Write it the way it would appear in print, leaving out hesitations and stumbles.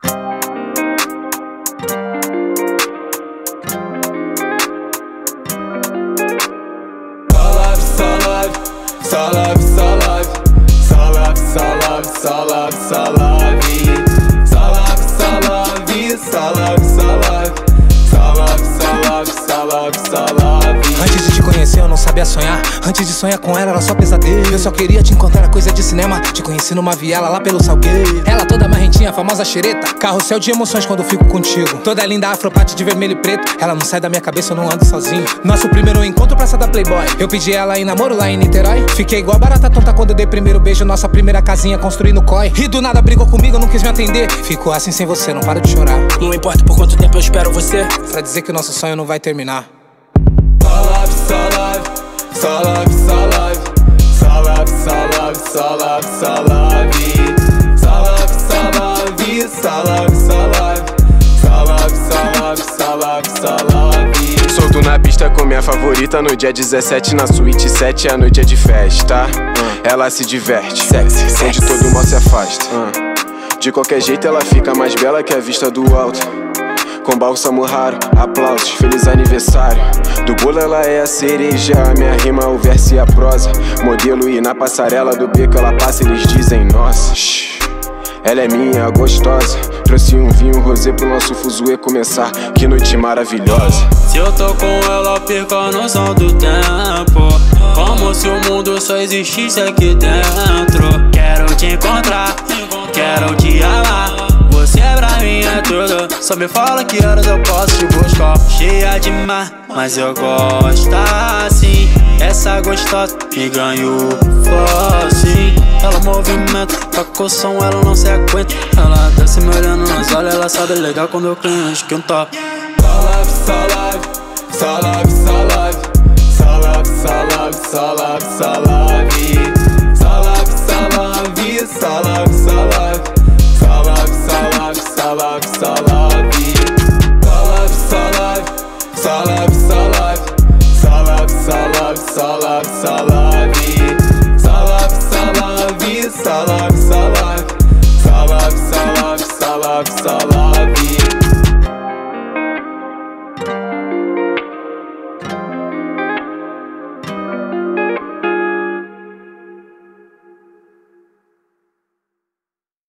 Só love, só love, só love, só love, só love, só love, só love, só love, só love, só love, só love, só love, só love, só love. Antes de te conhecer eu não sabia sonhar. Antes de sonhar com ela era só pesadelo. Eu só queria te encontrar, coisa de cinema. Te conheci numa viela lá pelo Salgueiro. Ela toda marrentinha, famosa xereta. Carrossel de emoções quando eu fico contigo. Toda linda afropate de vermelho e preto. Ela não sai da minha cabeça, eu não ando sozinho. Nosso primeiro encontro, praça da Playboy. Eu pedi ela em namoro lá em Niterói. Fiquei igual barata tonta quando eu dei primeiro beijo. Nossa primeira casinha construí no COI. E do nada brigou comigo, não quis me atender. Ficou assim sem você, não paro de chorar. Não importa por quanto tempo eu espero você, pra dizer que o nosso sonho não vai terminar. Só love, só love, só love, só love, só love, só love, só love, só love, só love, só love, só love, só love, só love, só love, só love, só love. Solto na pista com minha favorita no dia 17 na suíte 7, a noite é de festa. Ela se diverte, sexy, onde todo mal se afasta. De qualquer jeito ela fica mais bela que a vista do alto. Com bálsamo raro, aplausos, feliz aniversário. Do bolo ela é a cereja, a minha rima, o verso e a prosa. Modelo e na passarela do beco ela passa e eles dizem nossa. Ela é minha, gostosa. Trouxe um vinho rosé pro nosso fuzuê começar. Que noite maravilhosa. Se eu tô com ela, perco a noção do tempo. Como se o mundo só existisse aqui dentro. Quero te encontrar, quero te amar. Você pra mim é tudo. Só me fala que horas eu posso te buscar. Cheia de mar, mas eu gosto assim. Essa gostosa me ganhou fácil. Ela movimenta, toca o som, ela não se aguenta. Ela desce me olhando nos olhos, ela sabe legal quando eu cringe que um top. Só love, só love, só love, só love, só love, só love, só love, só love.